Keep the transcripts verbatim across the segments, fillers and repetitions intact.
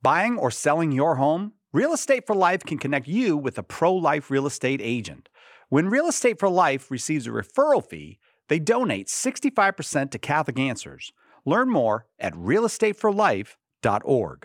Buying or selling your home? Real Estate for Life can connect you with a pro-life real estate agent. When Real Estate for Life receives a referral fee, they donate sixty-five percent to Catholic Answers. Learn more at real estate for life dot org.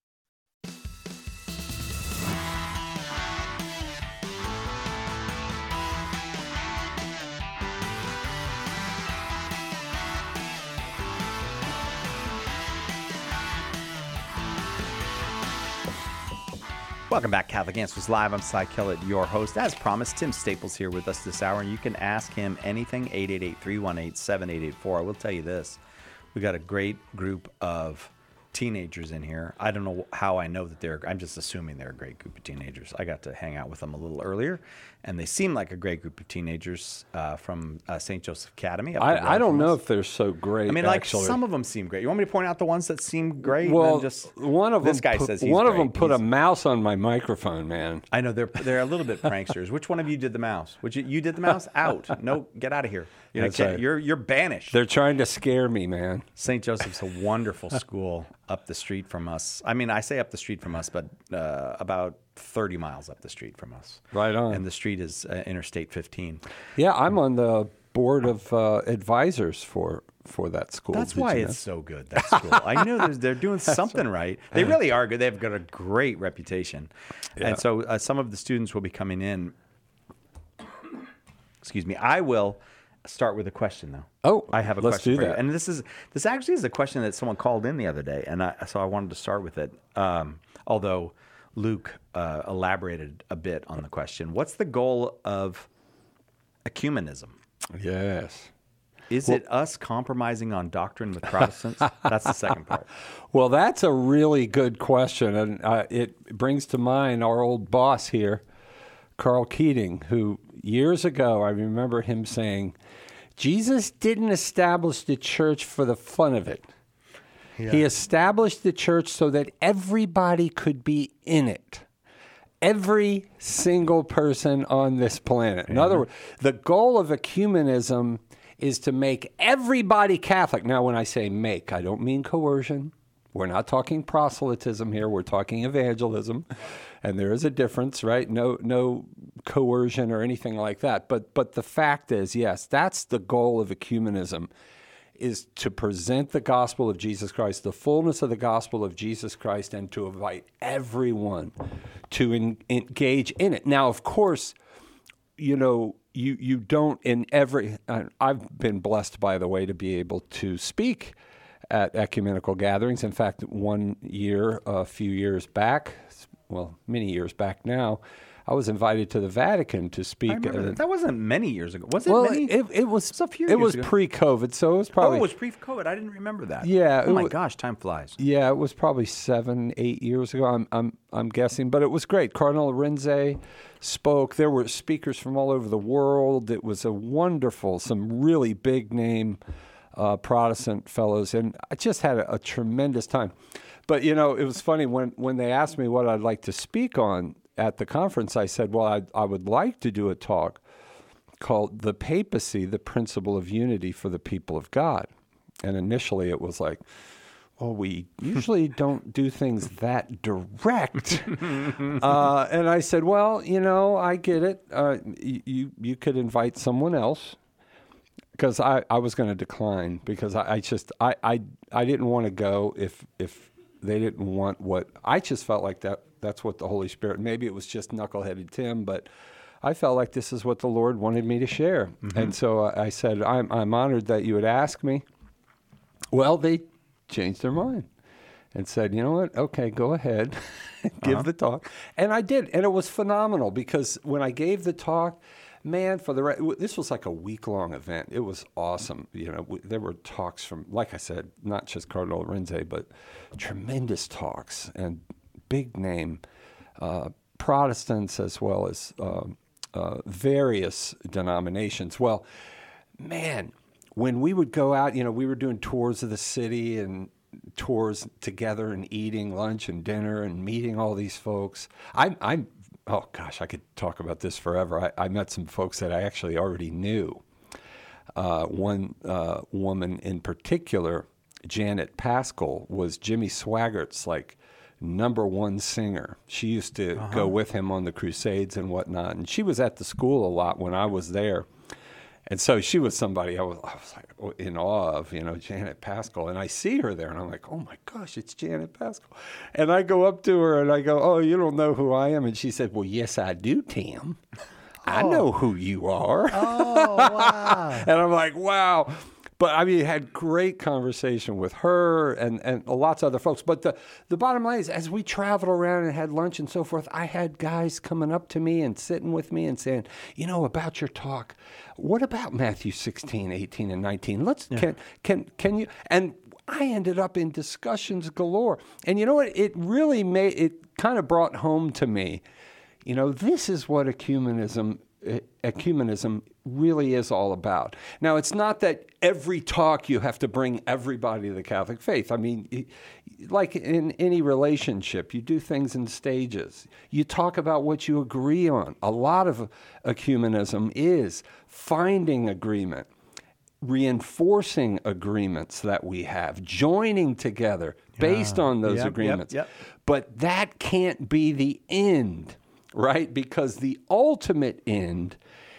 Welcome back, Catholic Answers Live. I'm Cy Kellett, your host. As promised, Tim Staples here with us this hour, and you can ask him anything, eight eight eight, three one eight, seven eight eight four. I will tell you this. We got a great group of teenagers in here. I don't know how I know that they're, I'm just assuming they're a great group of teenagers. I got to hang out with them a little earlier, and they seem like a great group of teenagers uh, from uh, Saint Joseph Academy. I, I don't know if they're so great. I mean, like actually. Some of them seem great. You want me to point out the ones that seem great? Well, and then just, one of this them guy put, says he's one great. of them put he's, a mouse on my microphone, man. I know they're they're a little bit pranksters. Which one of you did the mouse? Which you, you did the mouse? Out. No, get out of here. You're That's right. right. you're you're banished. They're trying to scare me, man. Saint Joseph's a wonderful school up the street from us. I mean, I say up the street from us, but uh, about thirty miles up the street from us. Right on. And the street is uh, Interstate fifteen. Yeah, I'm on the board of uh, advisors for for that school. That's Did why you know? it's so good, that school. I know there's, they're doing something right. They really are good. They've got a great reputation. Yeah. And so uh, some of the students will be coming in. Excuse me. I will start with a question, though. Oh, I have a let's question do for you. that. And this is this actually is a question that someone called in the other day, and I, so I wanted to start with it. Um, although Luke uh, elaborated a bit on the question. What's the goal of ecumenism? Yes. Is it us compromising on doctrine with Protestants? That's the second part. Well, that's a really good question, and uh, it brings to mind our old boss here, Carl Keating, who years ago, I remember him saying, Jesus didn't establish the church for the fun of it. Yeah. He established the church so that everybody could be in it. Every single person on this planet. In yeah. other words, the goal of ecumenism is to make everybody Catholic. Now, when I say make, I don't mean coercion. We're not talking proselytism here. We're talking evangelism. And there is a difference, right? No no coercion or anything like that. But but the fact is, yes, that's the goal of ecumenism, is to present the gospel of Jesus Christ, the fullness of the gospel of Jesus Christ, and to invite everyone to en- engage in it. Now, of course, you know, you, you don't in every... Uh, I've been blessed, by the way, to be able to speak at ecumenical gatherings. In fact, one year, a few years back, well, many years back now, I was invited to the Vatican to speak. I remember uh, that. That wasn't many years ago. Was it well, many? It, it was. It was a few It years was ago. pre-COVID, so it was probably. Oh, it was pre-COVID. I didn't remember that. Yeah. Oh my wa- gosh, time flies. Yeah, it was probably seven, eight years ago. I'm, I'm, I'm guessing, but it was great. Cardinal Arinze spoke. There were speakers from all over the world. It was a wonderful, some really big name uh, Protestant fellows, and I just had a, a tremendous time. But you know, it was funny when when they asked me what I'd like to speak on at the conference. I said, well, I, I would like to do a talk called The Papacy, the Principle of Unity for the People of God. And initially it was like, well, we usually don't do things that direct. uh, and I said, well, you know, I get it. Uh, you, you could invite someone else. Because I, I was going to decline because I, I just, I, I, I didn't want to go if if they didn't want what, I just felt like that. That's what the Holy Spirit, maybe it was just knuckleheaded Tim, but I felt like this is what the Lord wanted me to share. Mm-hmm. And so I said, I'm, I'm honored that you would ask me. Well, they changed their mind and said, you know what? Okay, go ahead, give uh-huh. the talk. And I did. And it was phenomenal because when I gave the talk, man, for the re- this was like a week-long event. It was awesome. You know, w- there were talks from, like I said, not just Cardinal Arinze, but tremendous talks and big name uh, Protestants as well as uh, uh, various denominations. Well, man, when we would go out, you know, we were doing tours of the city and tours together and eating lunch and dinner and meeting all these folks. I'm, I'm oh gosh, I could talk about this forever. I, I met some folks that I actually already knew. Uh, one uh, woman in particular, Janet Paschal, was Jimmy Swaggart's like number one singer. She used to Uh-huh. go with him on the crusades and whatnot. And she was at the school a lot when I was there. And so she was somebody I was, I was like in awe of, you know, Janet Paschal. And I see her there, and I'm like, oh, my gosh, it's Janet Paschal. And I go up to her, and I go, oh, you don't know who I am? And she said, well, yes, I do, Tim. I Oh. know who you are. Oh, wow. And I'm like, wow. But I mean, had great conversation with her and, and lots of other folks. But the, the bottom line is, as we traveled around and had lunch and so forth, I had guys coming up to me and sitting with me and saying, you know, about your talk, what about Matthew sixteen, eighteen, and nineteen? Let's Yeah. can can can you and I ended up in discussions galore. And you know what? It really made it kind of brought home to me, you know, this is what ecumenism ecumenism really is all about. Now, it's not that every talk you have to bring everybody to the Catholic faith. I mean, like in any relationship, you do things in stages. You talk about what you agree on. A lot of ecumenism is finding agreement, reinforcing agreements that we have, joining together based on those Yep, agreements. yep, yep. But that can't be the end, right? Because the ultimate end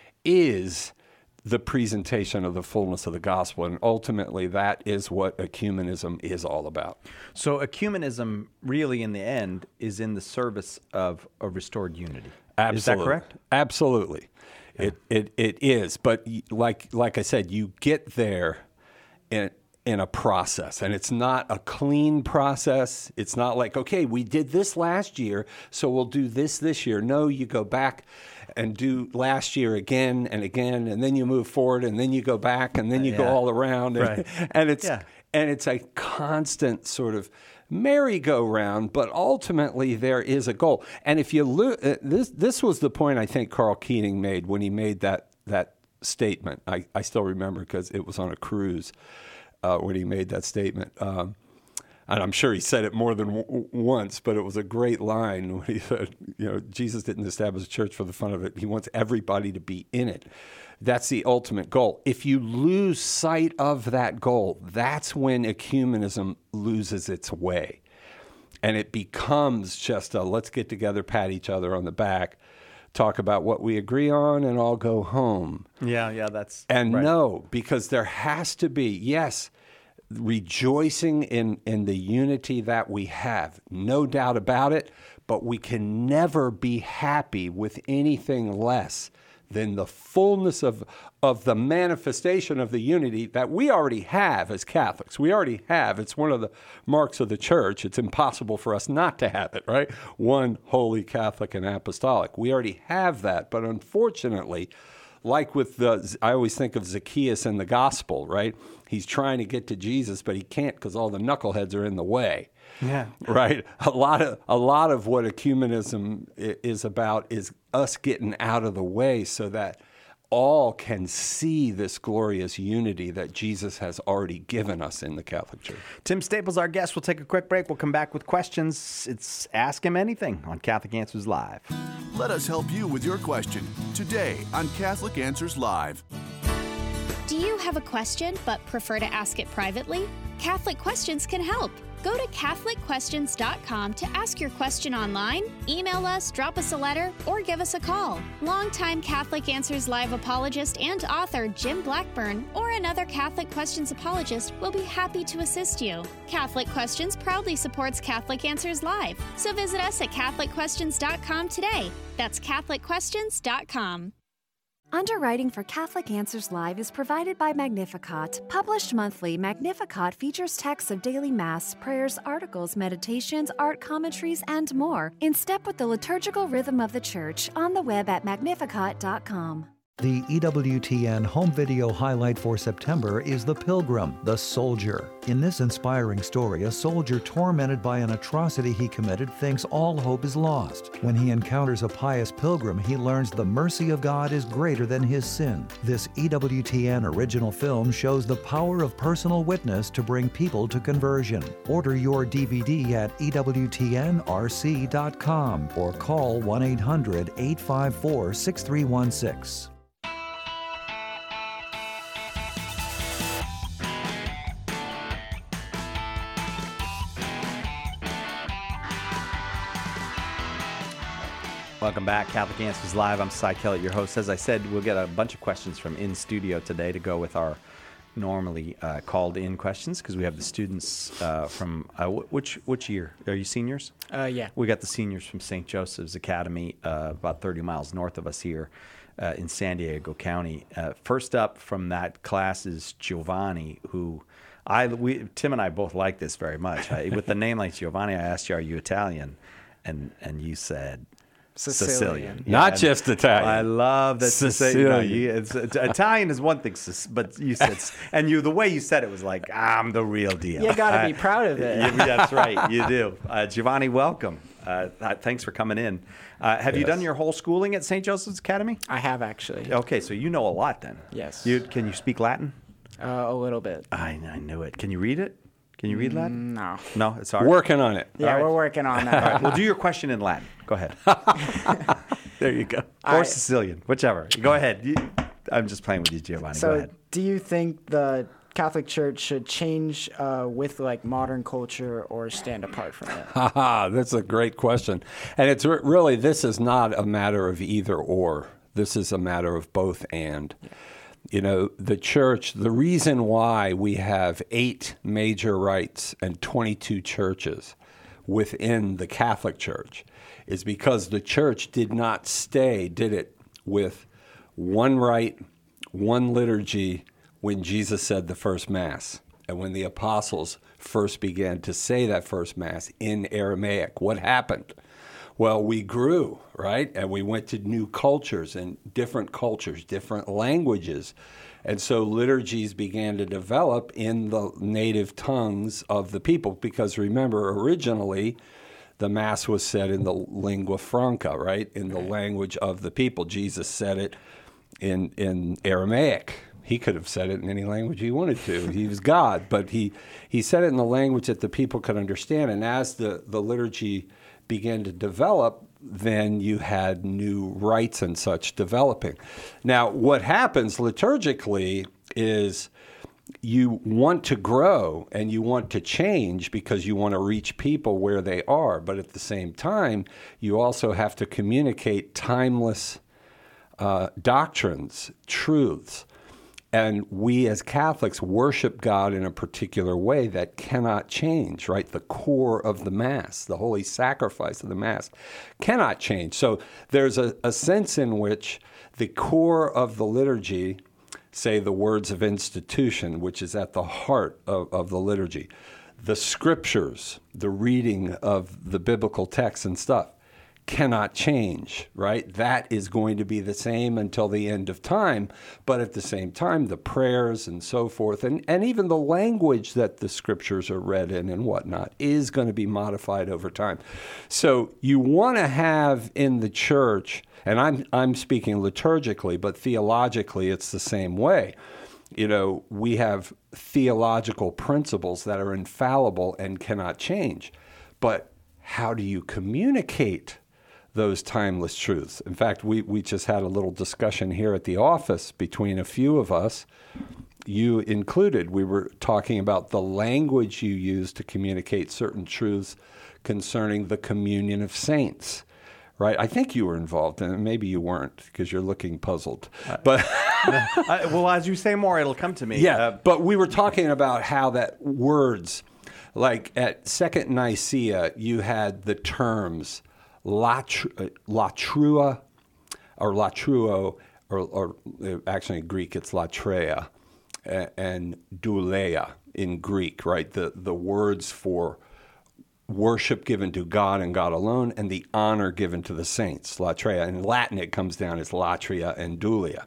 is the presentation of the fullness of the gospel. And ultimately, that is what ecumenism is all about. So ecumenism really in the end is in the service of a restored unity. Absolutely. Is that correct? Absolutely. Yeah. It, it it is. But like like I said, you get there in in a process, and it's not a clean process. It's not like, okay, we did this last year, so we'll do this this year. No, you go back and do last year again and again, and then you move forward, and then you go back, and then you Yeah. go all around, and, Right. and it's Yeah. and it's a constant sort of merry-go-round, but ultimately there is a goal. And if you look, uh, this this was the point I think Carl Keating made when he made that that statement. I, I still remember because it was on a cruise uh, when he made that statement. Um, and I'm sure he said it more than w- once, but it was a great line when he said, you know, Jesus didn't establish a church for the fun of it. He wants everybody to be in it. That's the ultimate goal. If you lose sight of that goal, that's when ecumenism loses its way. And it becomes just a let's get together, pat each other on the back, talk about what we agree on, and all go home. Yeah, yeah, that's And right. no, because there has to be, yes, rejoicing in, in the unity that we have, no doubt about it, but we can never be happy with anything less than the fullness of, of the manifestation of the unity that we already have as Catholics. We already have. It's one of the marks of the church. It's impossible for us not to have it, right? One, holy, Catholic, and apostolic. We already have that, but unfortunately, like with the, I always think of Zacchaeus in the gospel, right? He's trying to get to Jesus, but he can't because all the knuckleheads are in the way. Yeah. Right. A lot of a lot of what ecumenism i- is about is us getting out of the way so that all can see this glorious unity that Jesus has already given us in the Catholic Church. Tim Staples, our guest. We'll take a quick break. We'll come back with questions. It's Ask Him Anything on Catholic Answers Live. Let us help you with your question today on Catholic Answers Live. Do you have a question but prefer to ask it privately? Catholic Questions can help. Go to Catholic Questions dot com to ask your question online, email us, drop us a letter, or give us a call. Longtime Catholic Answers Live apologist and author Jim Blackburn or another Catholic Questions apologist will be happy to assist you. Catholic Questions proudly supports Catholic Answers Live, so visit us at Catholic Questions dot com today. That's Catholic Questions dot com. Underwriting for Catholic Answers Live is provided by Magnificat. Published monthly, Magnificat features texts of daily Mass, prayers, articles, meditations, art commentaries, and more, in step with the liturgical rhythm of the Church, on the web at magnificat dot com. The E W T N home video highlight for September is The Pilgrim, the Soldier. In this inspiring story, a soldier tormented by an atrocity he committed thinks all hope is lost. When he encounters a pious pilgrim, he learns the mercy of God is greater than his sin. This E W T N original film shows the power of personal witness to bring people to conversion. Order your D V D at E W T N R C dot com or call one eight hundred, eight five four, six three one six. Welcome back. Catholic Answers Live. I'm Cy Kellett, your host. As I said, we'll get a bunch of questions from in studio today to go with our normally uh, called in questions, because we have the students uh, from uh, which which year are you, seniors? Uh, yeah. We got the seniors from Saint Joseph's Academy, uh, about thirty miles north of us here uh, in San Diego County. Uh, first up from that class is Giovanni, who I we Tim and I both like this very much. I, with the name like Giovanni, I asked you, "Are you Italian?" and and you said Sicilian. Sicilian. Not and just Italian. I love that Sicilian. You know, you, it's, it's, Italian is one thing, but you said, and you the way you said it was like, I'm the real deal. You got to I- be proud of it. you- that's right, you do. Uh, Giovanni, welcome. Uh, th- thanks for coming in. Uh, have you Yes. done your whole schooling at Saint Joseph's Academy? I have actually. Okay, so you know a lot then. Yes. You, can you speak Latin? Uh, a little bit. I, I knew it. Can you read it? Can you read Latin? No. No, it's hard. Working on it. Yeah, All right. we're working on that. All right, well, do your question in Latin. Go ahead. There you go. Or I- Sicilian, whichever. Go ahead. You, I'm just playing with you, Giovanni. Go So, ahead. do you think the Catholic Church should change uh, with like modern culture or stand apart from it? Haha, that's a great question. And it's re- really, this is not a matter of either or. This is a matter of both and. You know, the church, the reason why we have eight major rites and twenty-two churches within the Catholic Church is because the church did not stay, did it, with one rite, one liturgy when Jesus said the first Mass and when the apostles first began to say that first Mass in Aramaic. What happened? Well, we grew, right? And we went to new cultures and different cultures, different languages. And so liturgies began to develop in the native tongues of the people because remember, originally, the Mass was said in the lingua franca, right? In the language of the people. Jesus said it in, in Aramaic. He could have said it in any language he wanted to. He was God, but he, he said it in the language that the people could understand. And as the, the liturgy began to develop, then you had new rites and such developing. Now, what happens liturgically is you want to grow and you want to change because you want to reach people where they are. But at the same time, you also have to communicate timeless uh, doctrines, truths. And we as Catholics worship God in a particular way that cannot change, right? The core of the Mass, the holy sacrifice of the Mass cannot change. So there's a, a sense in which the core of the liturgy, say the words of institution, which is at the heart of, of the liturgy, the scriptures, the reading of the biblical texts and stuff, cannot change, right? That is going to be the same until the end of time. But at the same time, the prayers and so forth, and, and even the language that the scriptures are read in and whatnot is going to be modified over time. So you want to have in the church, and I'm, I'm speaking liturgically, but theologically it's the same way. You know, we have theological principles that are infallible and cannot change. But how do you communicate those timeless truths? In fact, we, we just had a little discussion here at the office between a few of us, you included. We were talking about the language you use to communicate certain truths concerning the communion of saints, right? I think you were involved in it. Maybe you weren't because you're looking puzzled. But uh, well, as you say more, it'll come to me. yeah, Uh, but we were talking about how that words, like at Second Nicaea, you had the terms latru, latrua or latruo, or, or actually in Greek it's latreia, and douleia in Greek, right? The, the words for worship given to God and God alone, and the honor given to the saints, latreia. In Latin, it comes down as latria and douleia.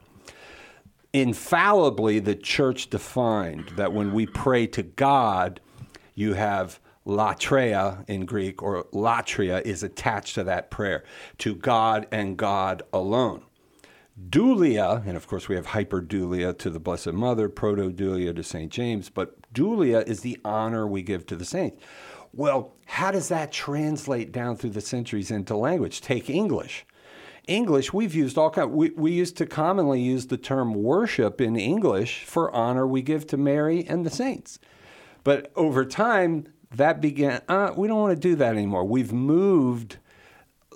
Infallibly, the church defined that when we pray to God, you have latreia in Greek, or latria is attached to that prayer, to God and God alone. Douleia, and of course we have hyperdouleia to the Blessed Mother, protodouleia to Saint James, but douleia is the honor we give to the saints. Well, how does that translate down through the centuries into language? Take English. English, we've used all kind. We, we used to commonly use the term worship in English for honor we give to Mary and the saints. But over time, that began, uh, we don't want to do that anymore. We've moved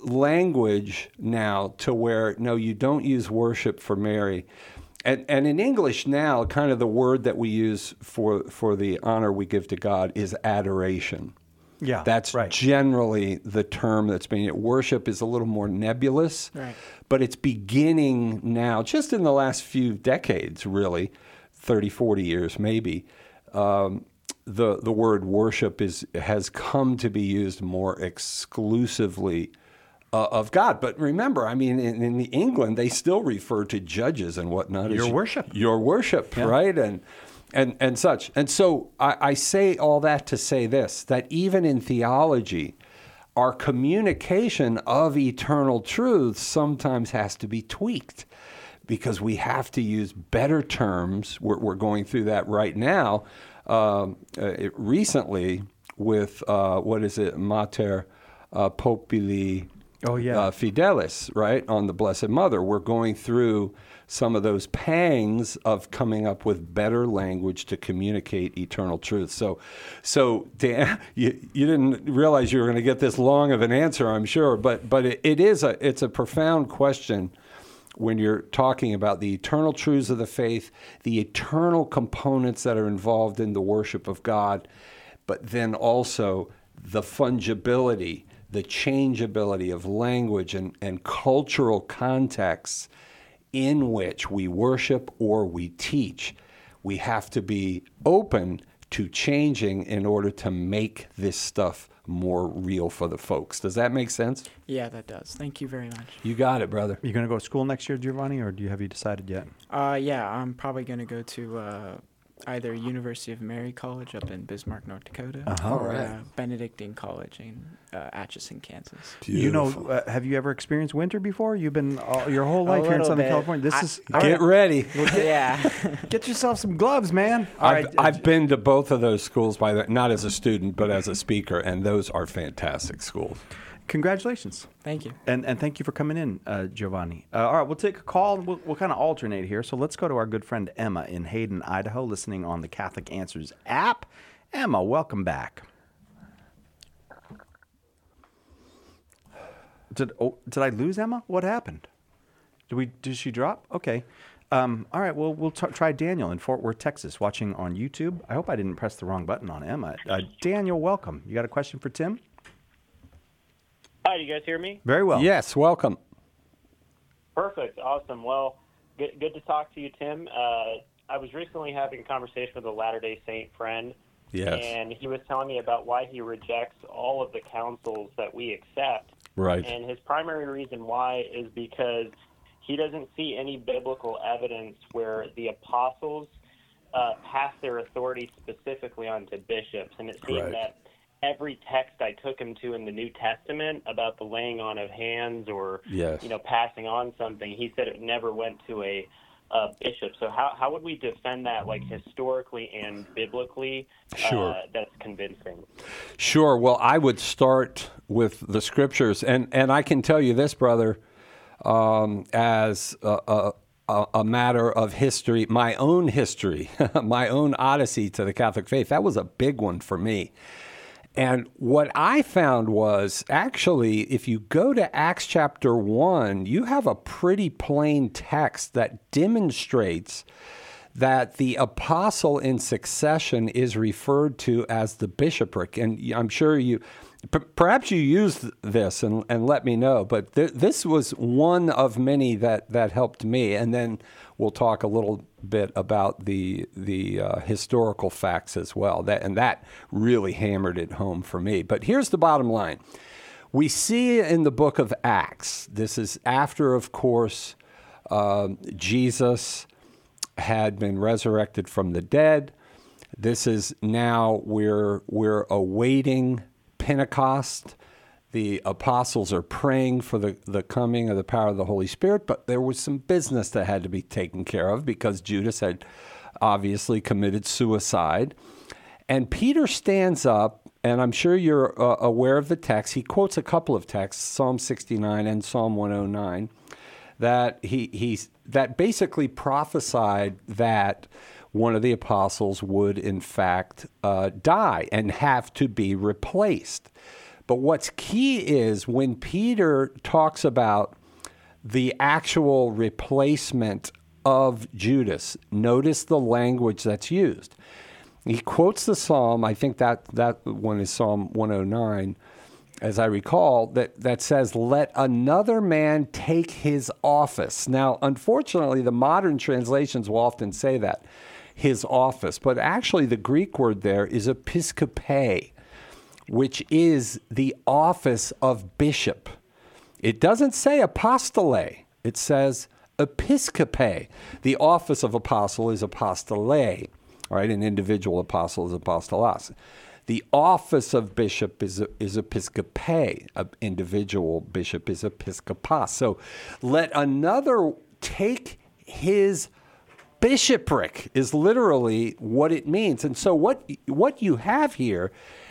language now to where, no, you don't use worship for Mary. And, and in English now, kind of the word that we use for, for the honor we give to God is adoration. Yeah, That's right. generally the term that's being used. Worship is a little more nebulous, Right. but it's beginning now, just in the last few decades, really, thirty, forty years maybe, um, the, the word worship is has come to be used more exclusively uh, of God. But remember, I mean, in, in England, they still refer to judges and whatnot as Your worship. Your worship, Yeah. right? And and and such. And so I, I say all that to say this, that even in theology, our communication of eternal truth sometimes has to be tweaked because we have to use better terms. We're, we're going through that right now. Um, uh, it, recently with, uh, what is it, Mater uh, Populi Oh, yeah. uh, Fidelis, right, on the Blessed Mother. We're going through some of those pangs of coming up with better language to communicate eternal truth. So, so Dan, you, you didn't realize you were going to get this long of an answer, I'm sure, but but it, it is a it's a profound question when you're talking about the eternal truths of the faith, the eternal components that are involved in the worship of God, but then also the fungibility, the changeability of language and, and cultural contexts in which we worship or we teach. We have to be open to changing in order to make this stuff more real for the folks. Does that make sense? Yeah, that does. Thank you very much. You got it, brother. You going to go to school next year, Giovanni, or do you have you decided yet? Uh, yeah, I'm probably going to go to uh, either University of Mary College up in Bismarck, North Dakota, Uh-huh. or Alright. uh, Benedictine College in uh, Atchison, Kansas. You know, Beautiful. uh, have you ever experienced winter before? You've been all, your whole A life here in little Southern bit. California. This I- is Get ready. Yeah. get yourself some gloves, man. All I've, right, I've been to both of those schools, by the, not as a student, but as a speaker, and those are fantastic schools. congratulations. Thank you. And and thank you for coming in, uh, Giovanni. Uh, all right, we'll take a call. We'll, we'll kind of alternate here. So let's go to our good friend Emma in Hayden, Idaho, listening on the Catholic Answers app. Emma, welcome back. Did oh, did I lose Emma? What happened? Did we? Did she drop? Okay. Um, all right. Well, we'll t- try Daniel in Fort Worth, Texas, watching on YouTube. I hope I didn't press the wrong button on Emma. Uh, Daniel, welcome. You got a question for Tim? Hi, do you guys hear me? Very well. Yes, welcome. Perfect. Awesome. Well, good, good to talk to you, Tim. Uh, I was recently having a conversation with a Latter-day Saint friend, Yes. and he was telling me about why he rejects all of the councils that we accept. Right. And his primary reason why is because he doesn't see any biblical evidence where the apostles uh, passed their authority specifically onto bishops. And it seemed Right. that every text I took him to in the New Testament about the laying on of hands or Yes. you know passing on something, he said it never went to a uh, bishop. So how how would we defend that, like historically and biblically? Sure. Uh, that's convincing. Sure. Well, I would start with the scriptures, and and I can tell you this, brother, um, as a, a, a matter of history, my own history, my own odyssey to the Catholic faith. That was a big one for me. And what I found was actually, if you go to Acts chapter one, you have a pretty plain text that demonstrates that the apostle in succession is referred to as the bishopric. And I'm sure you, p- perhaps you used this and, and let me know, but th- this was one of many that, that helped me. And then we'll talk a little bit about the the uh, historical facts as well. That and that really hammered it home for me. But here's the bottom line. We see in the book of Acts, this is after, of course, um, Jesus had been resurrected from the dead. This is now we're we're awaiting Pentecost. The apostles are praying for the, the coming of the power of the Holy Spirit, but there was some business that had to be taken care of because Judas had obviously committed suicide. And Peter stands up, and I'm sure you're uh, aware of the text. He quotes a couple of texts, Psalm sixty-nine and Psalm one oh nine, that he he's that basically prophesied that one of the apostles would in fact uh, die and have to be replaced. But what's key is when Peter talks about the actual replacement of Judas, notice the language that's used. He quotes the Psalm, I think that, that one is Psalm one oh nine, as I recall, that, that says, let another man take his office. Now, unfortunately, the modern translations will often say that, his office. But actually, the Greek word there is episkope, which is the office of bishop. It doesn't say apostole. It says episkope. The office of apostle is apostole, right? An individual apostle is apostolos. The office of bishop is, is episkope. An individual bishop is episkopos. So let another take his bishopric is literally what it means. And so what what you have here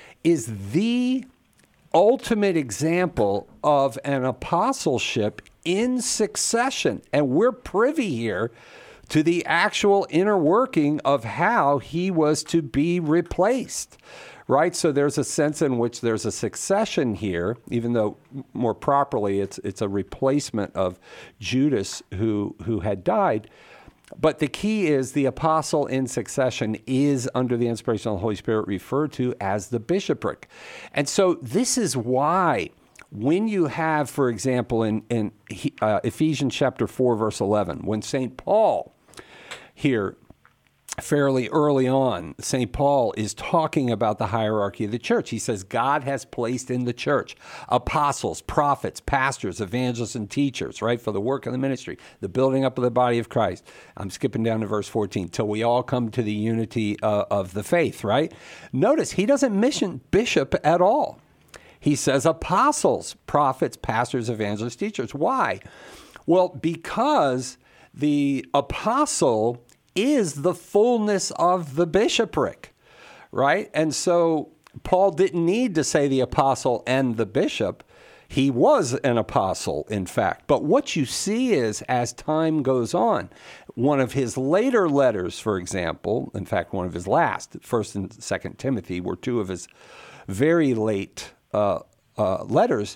is the ultimate example of an apostleship in succession. And we're privy here to the actual inner working of how he was to be replaced, right? So there's a sense in which there's a succession here, even though more properly it's it's a replacement of Judas who who had died. But the key is the apostle in succession is, under the inspiration of the Holy Spirit, referred to as the bishopric. And so this is why when you have, for example, in, in uh, Ephesians chapter four, verse eleven, when Saint Paul here, fairly early on, Saint Paul is talking about the hierarchy of the church. He says, God has placed in the church apostles, prophets, pastors, evangelists, and teachers, right, for the work of the ministry, the building up of the body of Christ. I'm skipping down to verse fourteen, till we all come to the unity uh, of the faith, right? Notice he doesn't mention bishop at all. He says apostles, prophets, pastors, evangelists, teachers. Why? Well, because the apostle is the fullness of the bishopric, right? And so Paul didn't need to say the apostle and the bishop. He was an apostle, in fact. But what you see is, as time goes on, one of his later letters, for example, in fact, one of his last, First and Second Timothy, were two of his very late uh, uh, letters,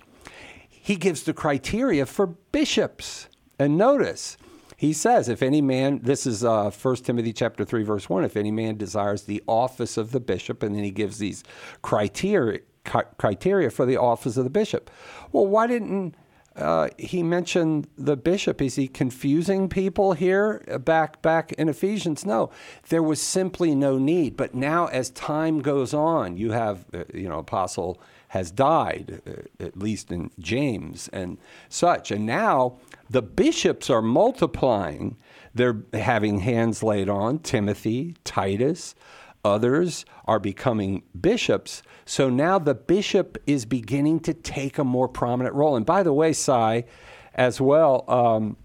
he gives the criteria for bishops. And notice, he says, if any man, this is uh, First Timothy chapter three, verse one, if any man desires the office of the bishop, and then he gives these criteria criteria for the office of the bishop. Well, why didn't uh, he mention the bishop? Is he confusing people here back back in Ephesians? No, there was simply no need. But now as time goes on, you have, uh, you know, apostle has died, uh, at least in James and such. And now the bishops are multiplying. They're having hands laid on. Timothy, Titus, others are becoming bishops. So now the bishop is beginning to take a more prominent role. And by the way, Cy, as well, um,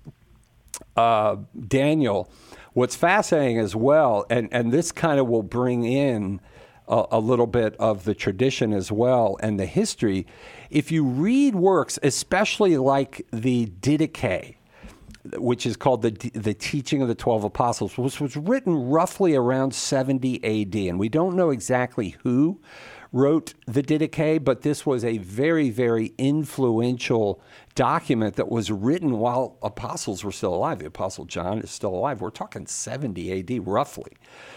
uh, Daniel, what's fascinating as well, and, and this kind of will bring in a, a little bit of the tradition as well and the history. If you read works, especially like the Didache, which is called the the Teaching of the Twelve Apostles, which was written roughly around seventy A D. And we don't know exactly who wrote the Didache, but this was a very, very influential document that was written while apostles were still alive. The Apostle John is still alive. We're talking seventy A D roughly.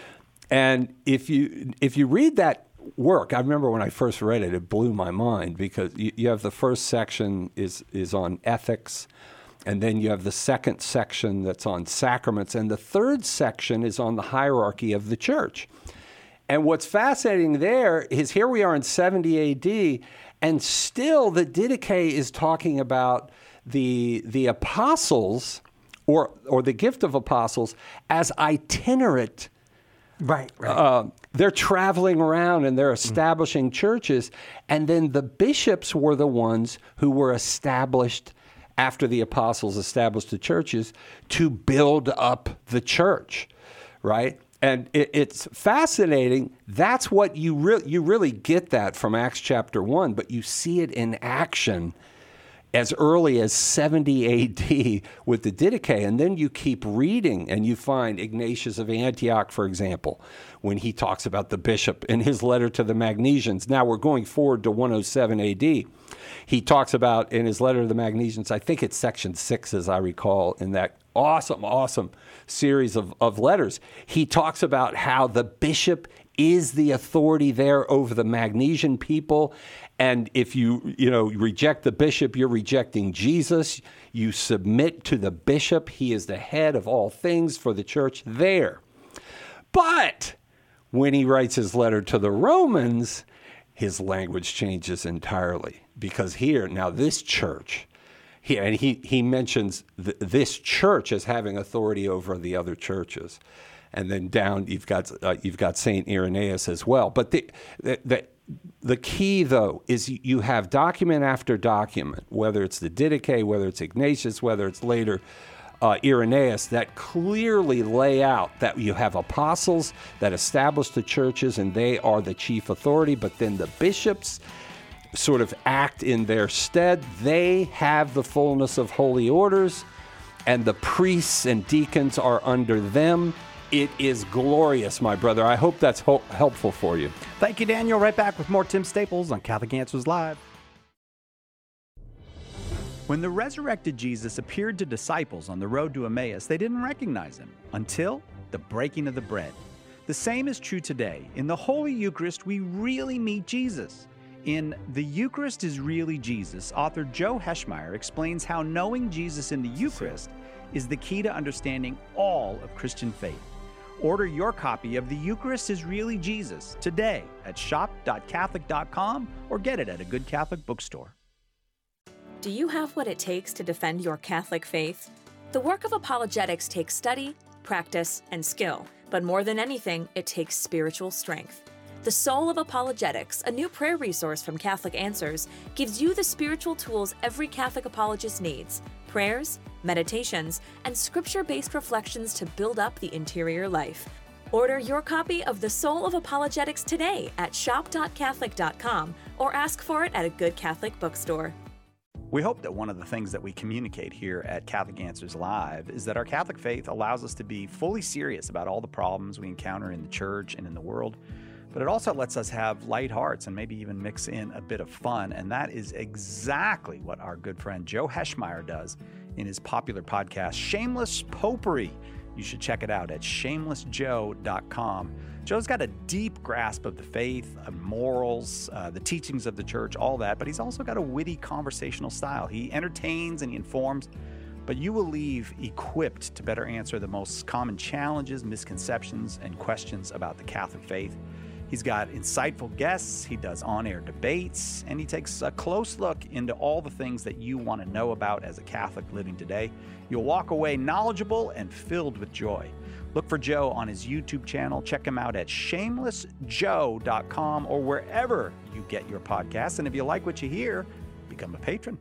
And if you if you read that work, I remember when I first read it, it blew my mind, because you, you have the first section is is on ethics. And then you have the second section that's on sacraments. And the third section is on the hierarchy of the church. And what's fascinating there is here we are in seventy A D, and still the Didache is talking about the the apostles or or the gift of apostles as itinerant. Right, right. Uh, they're traveling around and they're establishing mm. churches. And then the bishops were the ones who were established after the apostles established the churches to build up the church, right? And it, it's fascinating. That's what you really, you really get that from Acts chapter one, but you see it in action as early as seventy A D with the Didache. And then you keep reading and you find Ignatius of Antioch, for example, when he talks about the bishop in his letter to the Magnesians. Now we're going forward to one oh seven A D. He talks about in his letter to the Magnesians, I think it's section six, as I recall, in that awesome, awesome series of, of letters. He talks about how the bishop is the authority there over the Magnesian people. And if you, you know, reject the bishop, you're rejecting Jesus. You submit to the bishop. He is the head of all things for the church there. But when he writes his letter to the Romans, his language changes entirely. Because here, now this church, he, and he, he mentions th- this church as having authority over the other churches. And then down, you've got uh, you've got Saint Irenaeus as well. But the, the the the key, though, is you have document after document, whether it's the Didache, whether it's Ignatius, whether it's later uh, Irenaeus, that clearly lay out that you have apostles that establish the churches, and they are the chief authority. But then the bishops sort of act in their stead. They have the fullness of holy orders, and the priests and deacons are under them. It is glorious, my brother. I hope that's ho- helpful for you. Thank you, Daniel. Right back with more Tim Staples on Catholic Answers Live. When the resurrected Jesus appeared to disciples on the road to Emmaus, they didn't recognize him until the breaking of the bread. The same is true today. In the Holy Eucharist, we really meet Jesus. In The Eucharist is Really Jesus, author Joe Heschmeyer explains how knowing Jesus in the Eucharist is the key to understanding all of Christian faith. Order your copy of The Eucharist is Really Jesus today at shop dot catholic dot com or get it at a good Catholic bookstore. Do you have what it takes to defend your Catholic faith? The work of apologetics takes study, practice, and skill, but more than anything, it takes spiritual strength. The Soul of Apologetics, a new prayer resource from Catholic Answers, gives you the spiritual tools every Catholic apologist needs: prayers, meditations, and scripture-based reflections to build up the interior life. Order your copy of The Soul of Apologetics today at shop dot catholic dot com or ask for it at a good Catholic bookstore. We hope that one of the things that we communicate here at Catholic Answers Live is that our Catholic faith allows us to be fully serious about all the problems we encounter in the church and in the world, but it also lets us have light hearts and maybe even mix in a bit of fun, and that is exactly what our good friend Joe Heschmeyer does in his popular podcast, Shameless Popery. You should check it out at shameless joe dot com. Joe's got a deep grasp of the faith, of morals, uh, the teachings of the church, all that, but he's also got a witty conversational style. He entertains and he informs, but you will leave equipped to better answer the most common challenges, misconceptions, and questions about the Catholic faith. He's got insightful guests, he does on-air debates, and he takes a close look into all the things that you want to know about as a Catholic living today. You'll walk away knowledgeable and filled with joy. Look for Joe on his YouTube channel. Check him out at shameless joe dot com or wherever you get your podcasts. And if you like what you hear, become a patron.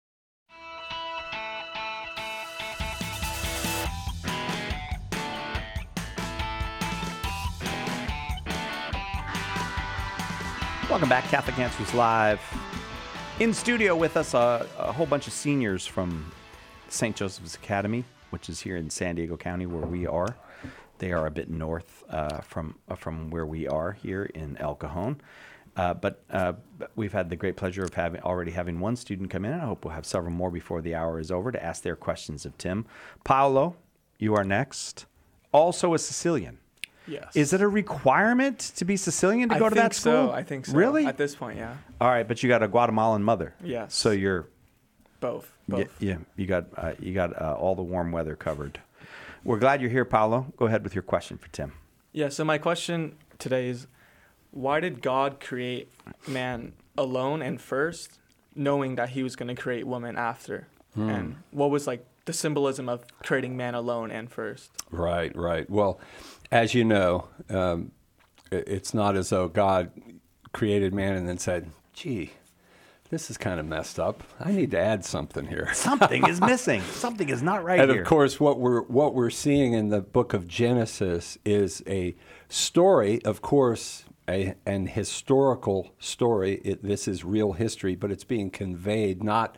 Welcome back, Catholic Answers Live. In studio with us, uh, a whole bunch of seniors from Saint Joseph's Academy, which is here in San Diego County where we are. They are a bit north uh, from uh, from where we are here in El Cajon. Uh, but uh, we've had the great pleasure of having already having one student come in, and I hope we'll have several more before the hour is over to ask their questions of Tim. Paolo, you are next. Also a Sicilian. Yes. Is it a requirement to be Sicilian to I go to think that school? So. I think so. Really? At this point, yeah. All right, but you got a Guatemalan mother. Yes. So you're both. Both. Yeah, yeah you got uh, you got uh, all the warm weather covered. We're glad you're here, Paolo. Go ahead with your question for Tim. Yeah. So my question today is, why did God create man alone and first, knowing that He was going to create woman after? Hmm. And what was like the symbolism of creating man alone and first? Right, right. Well, as you know, um, it's not as though God created man and then said, gee, this is kind of messed up. I need to add something here. Something is missing. Something is not right and here. And of course, what we're what we're seeing in the book of Genesis is a story, of course, a, an historical story. It, this is real history, but it's being conveyed not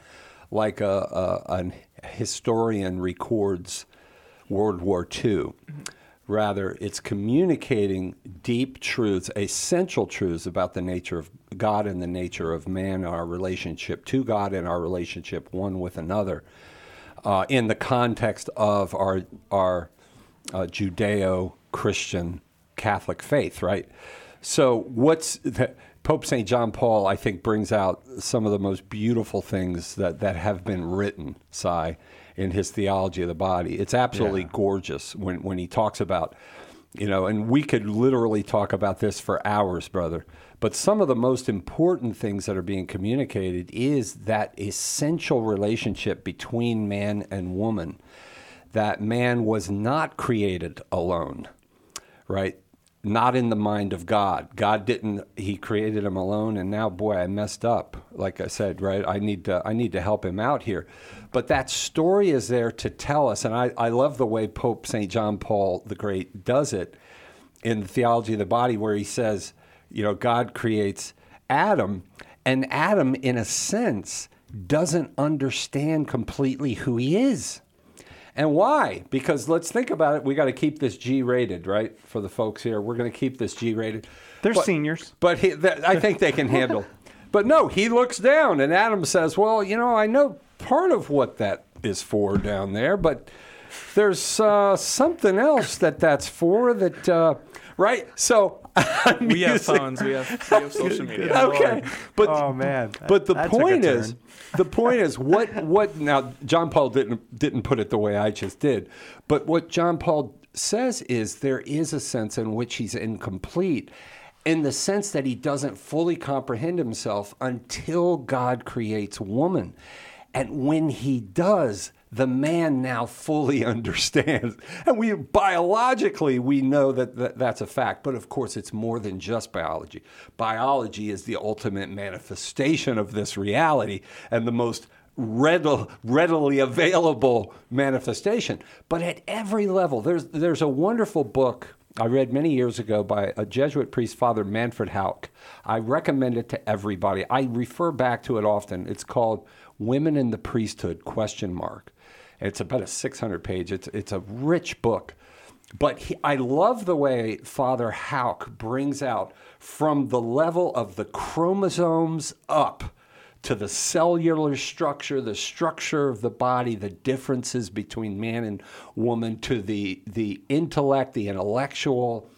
like a, a, an historian records World War Two. Mm-hmm. Rather, it's communicating deep truths, essential truths about the nature of God and the nature of man, our relationship to God and our relationship one with another, uh, in the context of our our uh, Judeo-Christian Catholic faith, right? So what's the, Pope Saint John Paul, I think, brings out some of the most beautiful things that, that have been written, Si, in his theology of the body. It's absolutely yeah. gorgeous when, when he talks about, you know, and we could literally talk about this for hours, brother. But some of the most important things that are being communicated is that essential relationship between man and woman, that man was not created alone, right? Not in the mind of God. God didn't, he created him alone, and now, boy, I messed up. Like I said, right? I need to, I need to help him out here. But that story is there to tell us, and I, I love the way Pope Saint John Paul the Great does it in the Theology of the Body, where he says, you know, God creates Adam, and Adam, in a sense, doesn't understand completely who he is. And why? Because let's think about it. We got to keep this G-rated, right? For the folks here, we're going to keep this G-rated. They're but, seniors. But he, th- I think they can handle. But no, he looks down, and Adam says, well, you know, I know part of what that is for down there, but there's uh, something else that that's for that, uh, right? So we have phones. We have, we have social media. Okay. But, oh, man. But the that point is, the point is, what, what, now, John Paul didn't, didn't put it the way I just did, but what John Paul says is there is a sense in which he's incomplete, in the sense that he doesn't fully comprehend himself until God creates woman. And when he does, the man now fully understands. And we biologically, we know that, that that's a fact. But of course, it's more than just biology. Biology is the ultimate manifestation of this reality and the most readily, readily available manifestation. But at every level, there's there's a wonderful book I read many years ago by a Jesuit priest, Father Manfred Hauck. I recommend it to everybody. I refer back to it often. It's called Women in the Priesthood, question mark. It's about a six hundred page. It's it's a rich book. But he, I love the way Father Hauck brings out from the level of the chromosomes up to the cellular structure, the structure of the body, the differences between man and woman, to the, the intellect, the intellectual,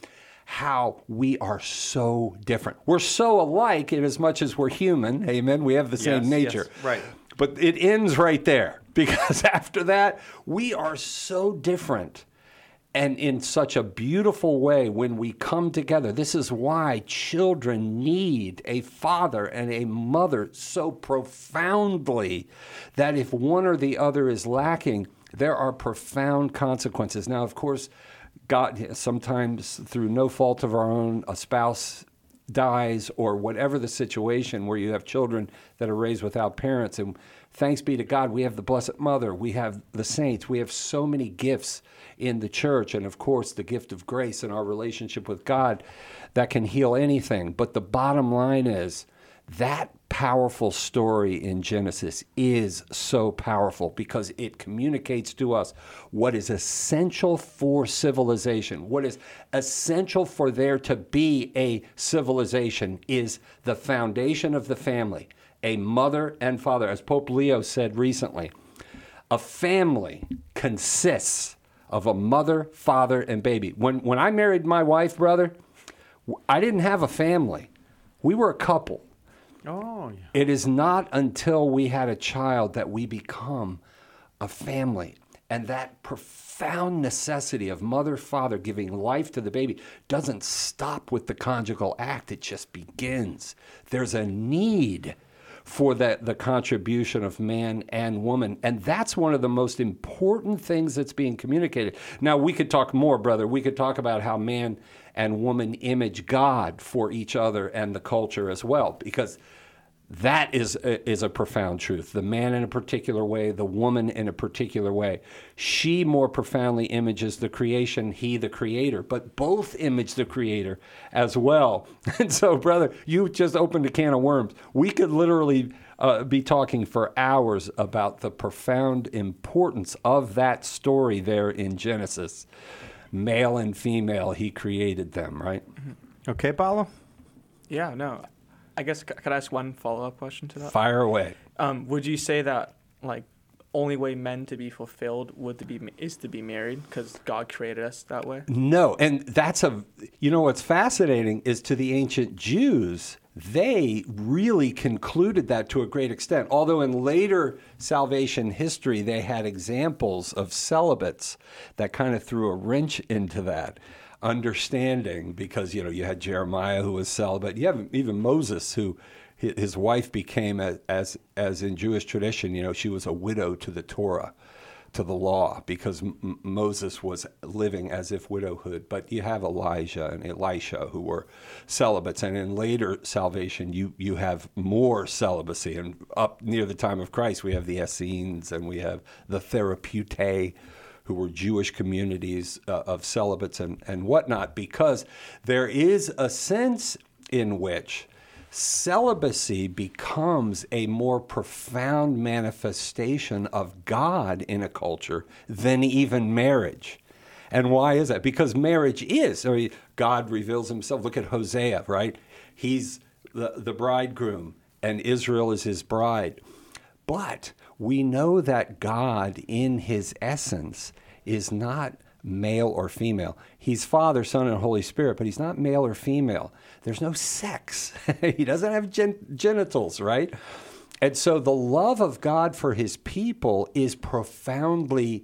how we are so different. We're so alike in as much as we're human. Amen. We have the same yes, nature. Yes, right. But it ends right there, because after that, we are so different. And in such a beautiful way when we come together. This is why children need a father and a mother so profoundly that if one or the other is lacking, there are profound consequences. Now, of course, God, sometimes through no fault of our own, a spouse dies, or whatever the situation where you have children that are raised without parents. And thanks be to God, we have the Blessed Mother, we have the saints, we have so many gifts in the church, and of course the gift of grace in our relationship with God that can heal anything. But the bottom line is that powerful story in Genesis is so powerful because it communicates to us what is essential for civilization. What is essential for there to be a civilization is the foundation of the family, a mother and father. As Pope Leo said recently, a family consists of a mother, father, and baby. When when I married my wife, brother, I didn't have a family. We were a couple. Oh, yeah. It is not until we had a child that we become a family. And that profound necessity of mother, father giving life to the baby doesn't stop with the conjugal act. It just begins. There's a need for the, the contribution of man and woman. And that's one of the most important things that's being communicated. Now, we could talk more, brother. We could talk about how man and woman image God for each other and the culture as well, because that is a, is a profound truth. The man in a particular way, the woman in a particular way. She more profoundly images the creation, he the creator, but both image the creator as well. And so, brother, you just opened a can of worms. We could literally uh, be talking for hours about the profound importance of that story there in Genesis. Male and female, he created them, right? Mm-hmm. Okay, Paulo? Yeah, no. I guess, c- could I ask one follow-up question to that? Fire away. Um, would you say that, like, only way men to be fulfilled would to be is to be married because God created us that way? No, and that's a, you know, what's fascinating is to the ancient Jews, they really concluded that to a great extent. Although in later salvation history, they had examples of celibates that kind of threw a wrench into that understanding because, you know, you had Jeremiah who was celibate. You have even Moses who his wife became, as, as as in Jewish tradition, you know, she was a widow to the Torah, to the law, because M- Moses was living as if widowhood. But you have Elijah and Elisha who were celibates. And in later salvation, you, you have more celibacy. And up near the time of Christ, we have the Essenes and we have the Therapeutae, who were Jewish communities uh, of celibates and, and whatnot, because there is a sense in which celibacy becomes a more profound manifestation of God in a culture than even marriage. And why is that? Because marriage is, I mean, God reveals himself. Look at Hosea, right? He's the, the bridegroom, and Israel is his bride. But we know that God, in his essence, is not male or female. He's Father, Son, and Holy Spirit, but he's not male or female. There's no sex. He doesn't have gen- genitals, right? And so the love of God for his people is profoundly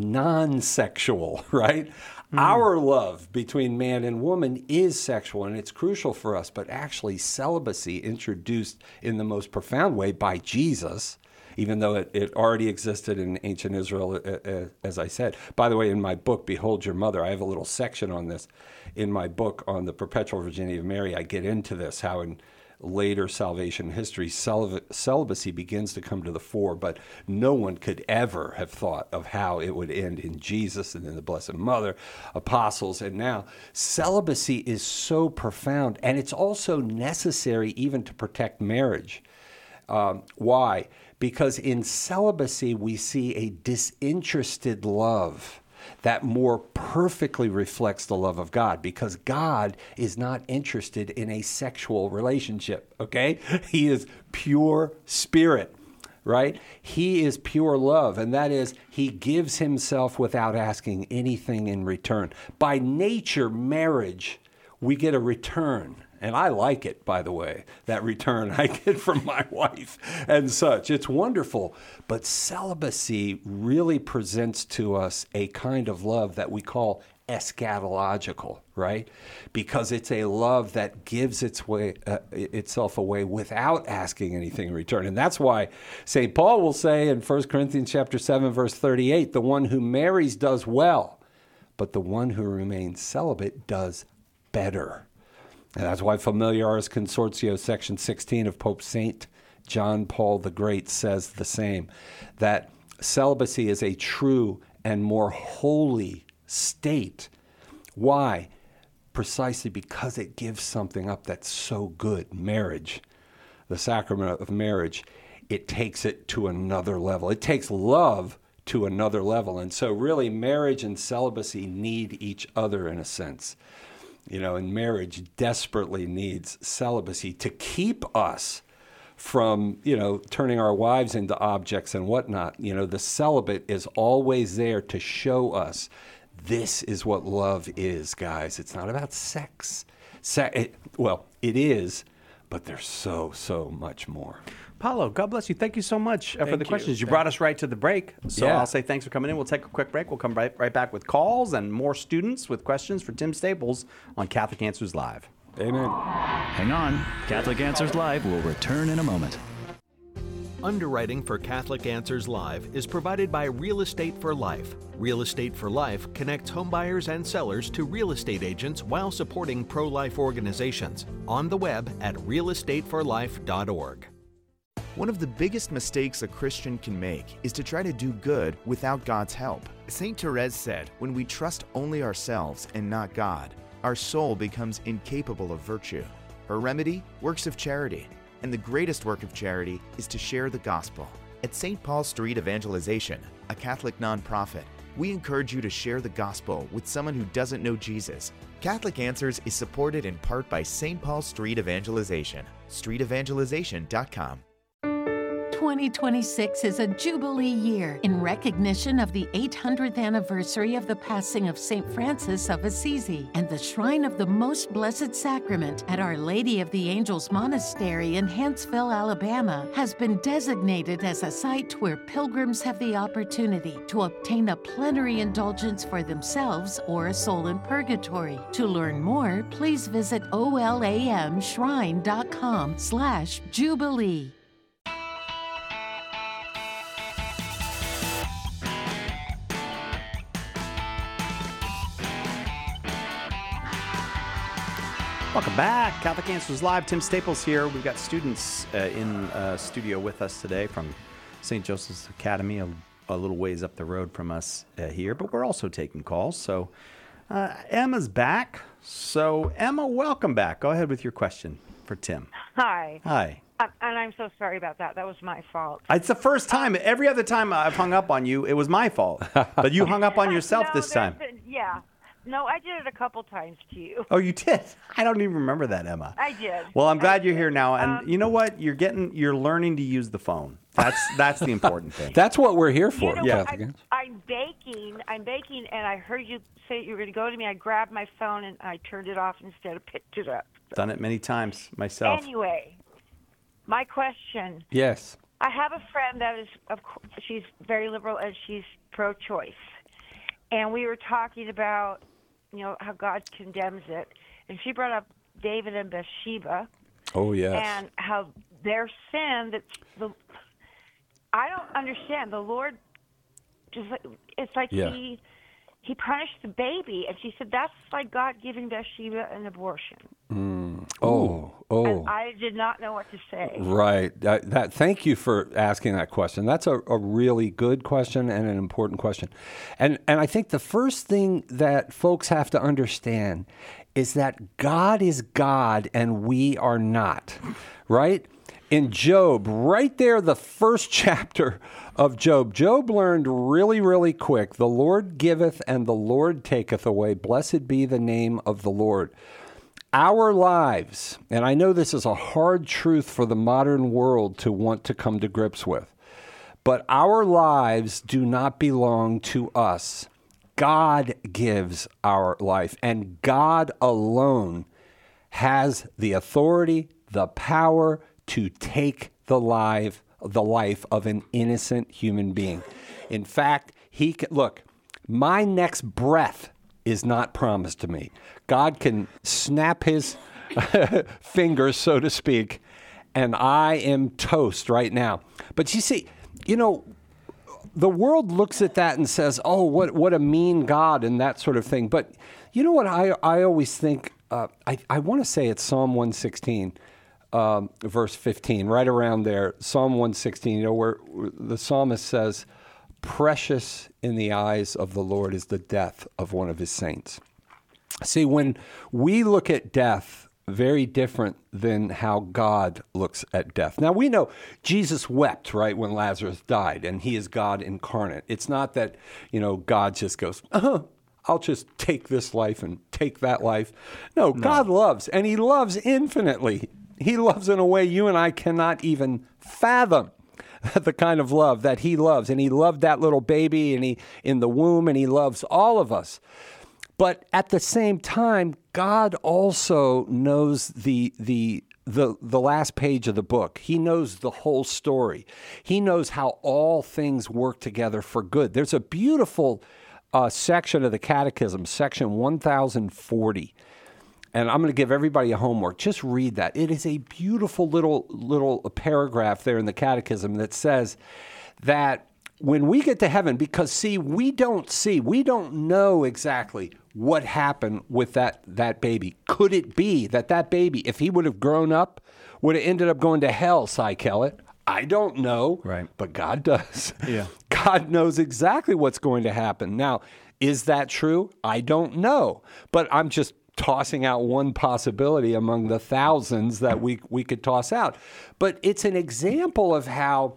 non-sexual, right? Mm. Our love between man and woman is sexual, and it's crucial for us, but actually celibacy introduced in the most profound way by Jesus, even though it, it already existed in ancient Israel, uh, uh, as I said. By the way, in my book, Behold Your Mother, I have a little section on this. In my book on the perpetual virginity of Mary, I get into this, how in later salvation history, celib- celibacy begins to come to the fore, but no one could ever have thought of how it would end in Jesus and in the Blessed Mother, apostles, and now. Celibacy is so profound, and it's also necessary even to protect marriage. Um, why? Because in celibacy, we see a disinterested love that more perfectly reflects the love of God, because God is not interested in a sexual relationship, okay? He is pure spirit, right? He is pure love, and that is, he gives himself without asking anything in return. By nature, marriage, we get a return. And I like it, by the way, that return I get from my wife and such. It's wonderful. But celibacy really presents to us a kind of love that we call eschatological, right? Because it's a love that gives its way, uh, itself away without asking anything in return. And that's why Saint Paul will say in First Corinthians chapter seven, verse thirty-eight, the one who marries does well, but the one who remains celibate does better. And that's why Familiaris Consortio, section sixteen of Pope Saint John Paul the Great says the same, that celibacy is a true and more holy state. Why? Precisely because it gives something up that's so good, marriage, the sacrament of marriage. It takes it to another level. It takes love to another level. And so really marriage and celibacy need each other in a sense. You know, and marriage desperately needs celibacy to keep us from, you know, turning our wives into objects and whatnot. You know, the celibate is always there to show us this is what love is, guys. It's not about sex. Se- it, well, it is, but there's so, so much more. Paulo, God bless you. Thank you so much uh, for the you. questions. You Thank brought us right to the break. So Yeah. I'll say thanks for coming in. We'll take a quick break. We'll come right, right back with calls and more students with questions for Tim Staples on Catholic Answers Live. Amen. Hang on. Catholic Answers Live will return in a moment. Underwriting for Catholic Answers Live is provided by Real Estate for Life. Real Estate for Life connects homebuyers and sellers to real estate agents while supporting pro-life organizations. On the web at real estate for life dot org. One of the biggest mistakes a Christian can make is to try to do good without God's help. Saint Therese said, when we trust only ourselves and not God, our soul becomes incapable of virtue. Her remedy? Works of charity. And the greatest work of charity is to share the gospel. At Saint Paul Street Evangelization, a Catholic nonprofit, we encourage you to share the gospel with someone who doesn't know Jesus. Catholic Answers is supported in part by Saint Paul Street Evangelization, street evangelization dot com. twenty twenty-six is a Jubilee year in recognition of the eight hundredth anniversary of the passing of Saint Francis of Assisi, and the Shrine of the Most Blessed Sacrament at Our Lady of the Angels Monastery in Huntsville, Alabama, has been designated as a site where pilgrims have the opportunity to obtain a plenary indulgence for themselves or a soul in purgatory. To learn more, please visit olamshrine.com slash Jubilee. Welcome back. Catholic Answers Live. Tim Staples here. We've got students uh, in uh, studio with us today from Saint Joseph's Academy, a, a little ways up the road from us uh, here, but we're also taking calls. So uh, Emma's back. So Emma, welcome back. Go ahead with your question for Tim. Hi. Hi. Uh, and I'm so sorry about that. That was my fault. It's the first time. Every other time I've hung up on you, it was my fault. But you hung up on yourself no, this time. been- yeah. No, I did it a couple times to you. Oh, you did? I don't even remember that, Emma. I did. Well, I'm glad you're here now, and Um, you know what? You're getting, you're learning to use the phone. That's that's the important thing. That's what we're here for. You know, yeah. I'm, I'm baking. I'm baking, and I heard you say you were going to go to me. I grabbed my phone and I turned it off instead of picked it up. Done it many times myself. Anyway, my question. Yes. I have a friend that is, of course, she's very liberal and she's pro-choice, and we were talking about, you know, how God condemns it, and she brought up David and Bathsheba. Oh, yes. And how their sin, that the I don't understand. The Lord just like, it's like Yeah. he he punished the baby, and she said that's like God giving Bathsheba an abortion. Mm. Oh, oh. And I did not know what to say. Right. That, that. Thank you for asking that question. That's a, a really good question and an important question. And and I think the first thing that folks have to understand is that God is God and we are not. Right? In Job, right there, the first chapter of Job, Job learned really, really quick, the Lord giveth and the Lord taketh away. Blessed be the name of the Lord. Our lives, and I know this is a hard truth for the modern world to want to come to grips with, but our lives do not belong to us. God gives our life, and God alone has the authority, the power to take the life, the life of an innocent human being. In fact, he can, look, my next breath is not promised to me. God can snap his fingers, so to speak, and I am toast right now. But you see, you know, the world looks at that and says, oh, what what a mean God and that sort of thing. But you know what I, I always think, uh, I, I want to say it's Psalm one sixteen, um, verse fifteen, right around there, Psalm one sixteen, you know, where the psalmist says, precious in the eyes of the Lord is the death of one of his saints. See, when we look at death, very different than how God looks at death. Now, we know Jesus wept, right, when Lazarus died, and he is God incarnate. It's not that, you know, God just goes, uh-huh, I'll just take this life and take that life. No, no, God loves, and he loves infinitely. He loves in a way you and I cannot even fathom. The kind of love that he loves. And he loved that little baby and he in the womb, and he loves all of us. But at the same time, God also knows the the the the last page of the book. He knows the whole story. He knows how all things work together for good. There's a beautiful uh, section of the Catechism, section one thousand forty. And I'm going to give everybody a homework. Just read that. It is a beautiful little little paragraph there in the Catechism that says that when we get to heaven, because see, we don't see, we don't know exactly what happened with that that baby. Could it be that that baby, if he would have grown up, would have ended up going to hell, Cy Kellett? I don't know, right? But God does. Yeah. God knows exactly what's going to happen. Now, is that true? I don't know, but I'm just tossing out one possibility among the thousands that we we could toss out. But it's an example of how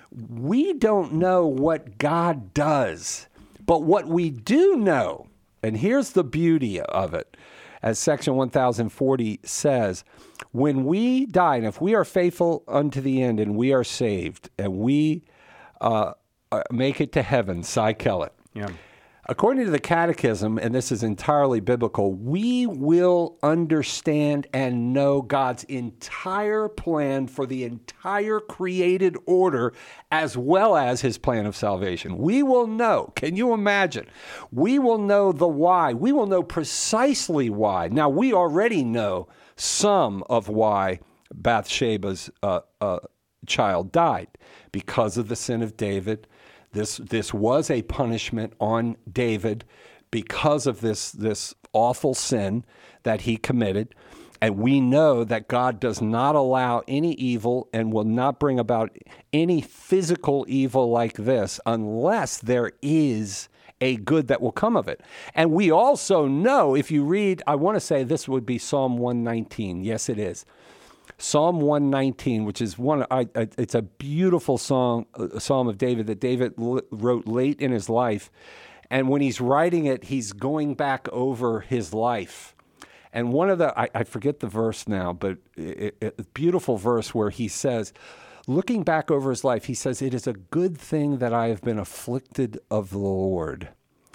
we don't know what God does, but what we do know, and here's the beauty of it, as Section one thousand forty says, when we die, and if we are faithful unto the end and we are saved, and we uh, make it to heaven, Cy Kellett, yeah. according to the Catechism, and this is entirely biblical, we will understand and know God's entire plan for the entire created order as well as his plan of salvation. We will know. Can you imagine? We will know the why. We will know precisely why. Now, we already know some of why Bathsheba's uh, uh, child died because of the sin of David. This this was a punishment on David because of this, this awful sin that he committed. And we know that God does not allow any evil and will not bring about any physical evil like this unless there is a good that will come of it. And we also know, if you read, I want to say this would be Psalm one nineteen. Yes, it is. Psalm one nineteen, which is one, I, I, it's a beautiful song, a Psalm of David that David l- wrote late in his life. And when he's writing it, he's going back over his life. And one of the, I, I forget the verse now, but it, it, a beautiful verse where he says, looking back over his life, he says, "It is a good thing that I have been afflicted of the Lord,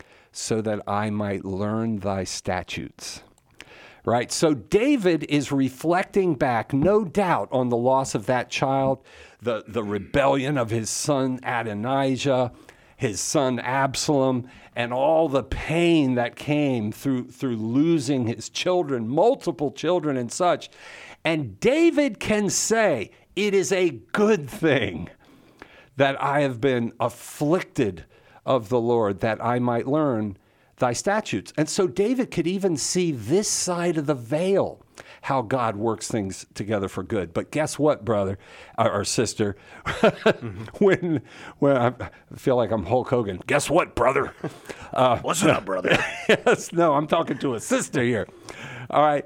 so that I might learn thy statutes." Right? So David is reflecting back, no doubt, on the loss of that child, the, the rebellion of his son Adonijah, his son Absalom, and all the pain that came through, through losing his children, multiple children and such. And David can say, it is a good thing that I have been afflicted of the Lord, that I might learn thy statutes. And so David could even see this side of the veil, how God works things together for good. But guess what, brother or, or sister? mm-hmm. When when I feel like I'm Hulk Hogan. Guess what, brother? Uh, Listen up, brother. Yes, no, I'm talking to a sister here. All right.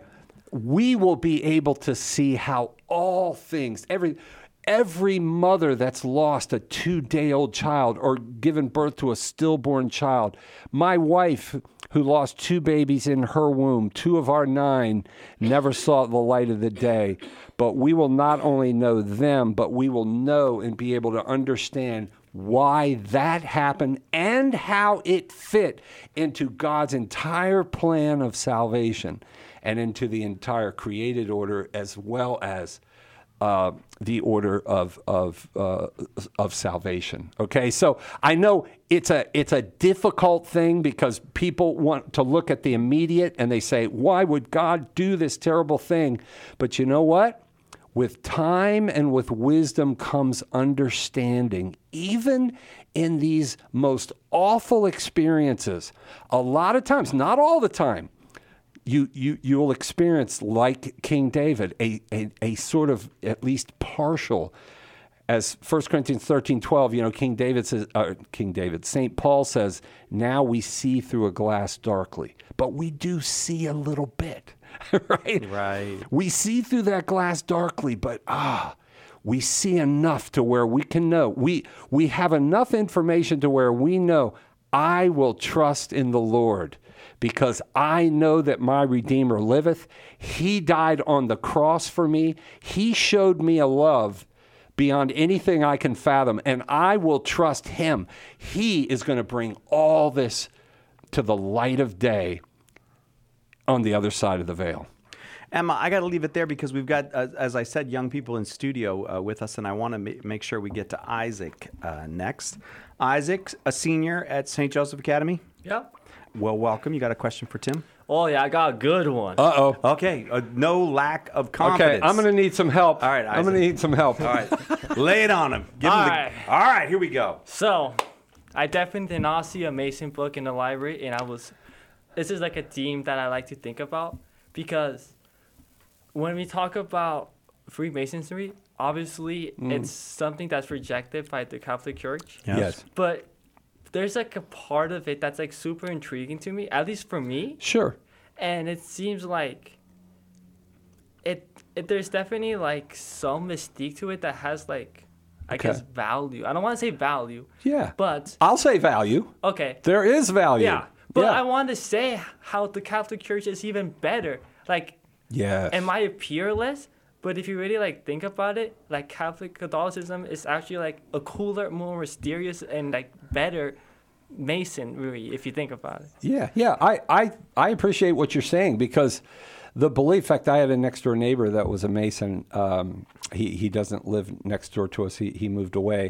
We will be able to see how all things, every every mother that's lost a two-day-old child or given birth to a stillborn child, my wife who lost two babies in her womb, two of our nine, never saw the light of the day. But we will not only know them, but we will know and be able to understand why that happened and how it fit into God's entire plan of salvation and into the entire created order, as well as uh, the order of of uh, of salvation. Okay, so I know it's a it's a difficult thing because people want to look at the immediate and they say, "Why would God do this terrible thing?" But you know what? With time and with wisdom comes understanding. Even in these most awful experiences, a lot of times, not all the time, you you you will experience, like King David, a, a a sort of at least partial, as First Corinthians thirteen twelve, you know, King David says, uh, King David, Saint Paul says, now we see through a glass darkly, but we do see a little bit, right? Right. We see through that glass darkly, but ah, we see enough to where we can know. We we have enough information to where we know, I will trust in the Lord, because I know that my Redeemer liveth. He died on the cross for me. He showed me a love beyond anything I can fathom, and I will trust him. He is going to bring all this to the light of day on the other side of the veil. Emma, I got to leave it there because we've got, uh, as I said, young people in studio uh, with us, and I want to ma- make sure we get to Isaac uh, next. Isaac, a senior at Saint Joseph Academy. Yep. Well, welcome. You got a question for Tim? Oh, yeah, I got a good one. Uh-oh. Okay, uh, no lack of confidence. Okay, I'm going to need some help. All right, Isaac. I'm going to need some help. All right, lay it on him. Give All him the... right. All right, here we go. So, I definitely did not see a Mason book in the library, and I was, this is like a theme that I like to think about, because when we talk about Freemasonry, obviously mm. it's something that's rejected by the Catholic Church. Yes. yes. But there's like a part of it that's like super intriguing to me, at least for me. Sure. and it seems like it, it there's definitely like some mystique to it that has like I Okay. guess value. I don't want to say value. Yeah. But I'll say value. okay. There is value. Yeah. But Yeah. I want to say how the Catholic Church is even better. Like, Yes. it might appear less, but if you really like think about it, like Catholic Catholicism is actually like a cooler, more mysterious, and like better Masonry if you think about it. Yeah, yeah. I, I, I appreciate what you're saying because the belief, in fact, I had a next door neighbor that was a Mason. Um, he, he doesn't live next door to us. He, he moved away.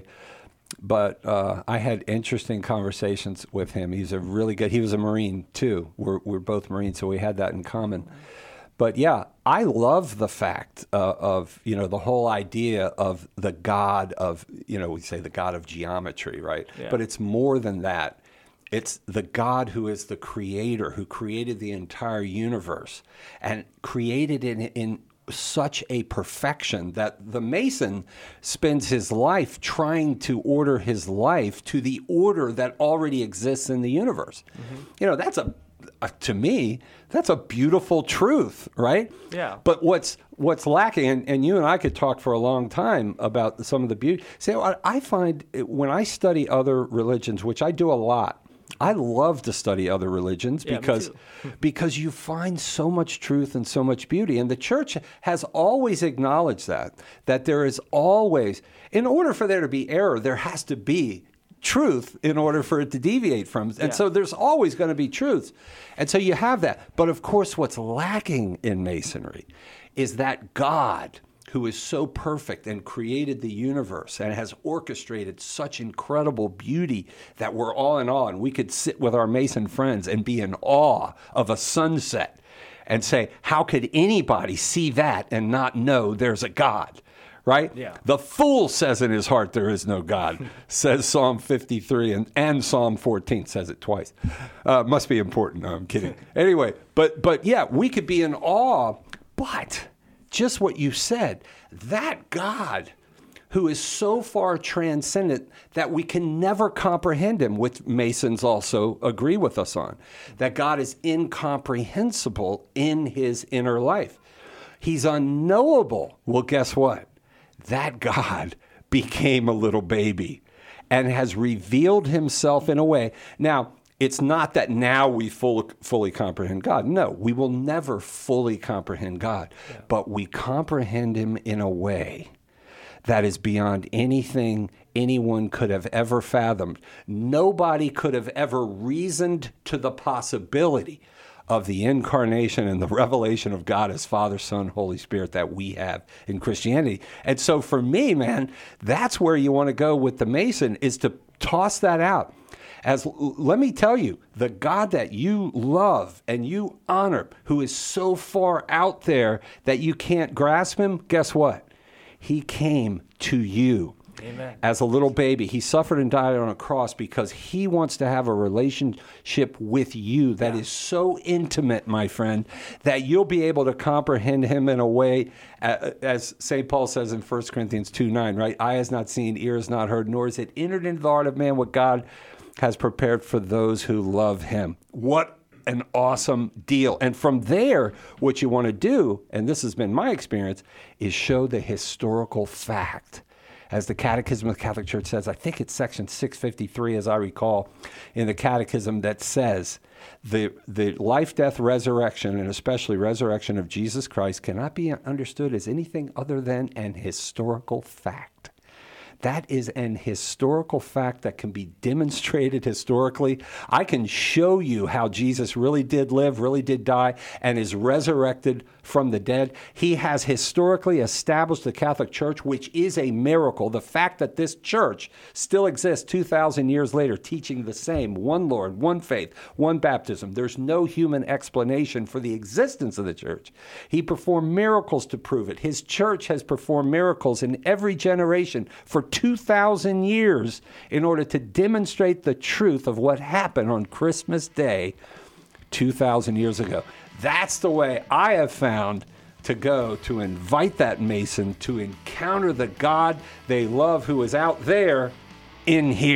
But uh, I had interesting conversations with him. He's a really good, he was a Marine too. We're, we're both Marines, so we had that in common. But yeah, I love the fact uh, of, you know, the whole idea of the God of, you know, we say the God of geometry, right? Yeah. But it's more than that. It's the God who is the creator, who created the entire universe and created it in, in such a perfection that the Mason spends his life trying to order his life to the order that already exists in the universe. Mm-hmm. You know, that's a, uh, to me, that's a beautiful truth, right? Yeah. But what's what's lacking, and, and you and I could talk for a long time about some of the beauty. See, I, I find it, when I study other religions, which I do a lot, I love to study other religions Yeah, me because too. because you find so much truth and so much beauty. And the church has always acknowledged that, that there is always, in order for there to be error, there has to be truth in order for it to deviate from. And Yeah. so there's always going to be truth. And so you have that. But of course, what's lacking in Masonry is that God who is so perfect and created the universe and has orchestrated such incredible beauty that we're all in awe. And we could sit with our Mason friends and be in awe of a sunset and say, how could anybody see that and not know there's a God? Right? Yeah. The fool says in his heart there is no God, says Psalm fifty-three, and, and Psalm fourteen says it twice. Uh, must be important. No, I'm kidding. Anyway, but but yeah, we could be in awe, but just what you said, that God who is so far transcendent that we can never comprehend him, which Masons also agree with us on, that God is incomprehensible in his inner life. He's unknowable. Well, guess what? That God became a little baby and has revealed himself in a way. Now, it's not that now we full, fully comprehend God. No, we will never fully comprehend God, yeah. But we comprehend him in a way that is beyond anything anyone could have ever fathomed. Nobody could have ever reasoned to the possibility of the incarnation and the revelation of God as Father, Son, Holy Spirit that we have in Christianity. And so for me, man, that's where you want to go with the Mason, is to toss that out. As let me tell you, the God that you love and you honor, who is so far out there that you can't grasp him, guess what? He came to you. Amen. As a little baby. He suffered and died on a cross because he wants to have a relationship with you that yeah. is so intimate, my friend, that you'll be able to comprehend him in a way, uh, as Saint Paul says in First Corinthians two nine, right? Eye has not seen, ear has not heard, nor is it entered into the heart of man what God has prepared for those who love him. What an awesome deal. And from there, what you want to do, and this has been my experience, is show the historical fact. As the Catechism of the Catholic Church says, I think it's section six fifty-three, as I recall, in the Catechism, that says the the life, death, resurrection, and especially resurrection of Jesus Christ cannot be understood as anything other than an historical fact. That is an historical fact that can be demonstrated historically. I can show you how Jesus really did live, really did die, and is resurrected from the dead. He has historically established the Catholic Church, which is a miracle. The fact that this church still exists two thousand years later, teaching the same, one Lord, one faith, one baptism. There's no human explanation for the existence of the church. He performed miracles to prove it. His church has performed miracles in every generation for two thousand years in order to demonstrate the truth of what happened on Christmas Day two thousand years ago. That's the way I have found to go to invite that Mason to encounter the God they love who is out there in here.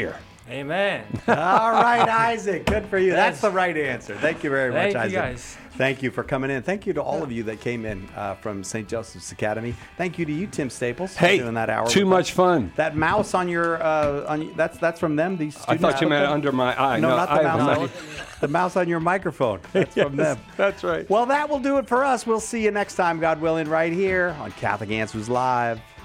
Amen. All right, Isaac. Good for you. That's the right answer. Thank you very much, Thank you, Isaac. guys. Thank you for coming in. Thank you to all of you that came in uh, from Saint Joseph's Academy. Thank you to you, Tim Staples, Hey, for doing that hour. too with much us. fun. That mouse on your uh, on that's that's from them. These I students thought you put meant them- under my eye. No, No, not the I mouse. have On, not. the mouse on your microphone. That's from Yes, them. That's right. Well, that will do it for us. We'll see you next time, God willing, right here on Catholic Answers Live.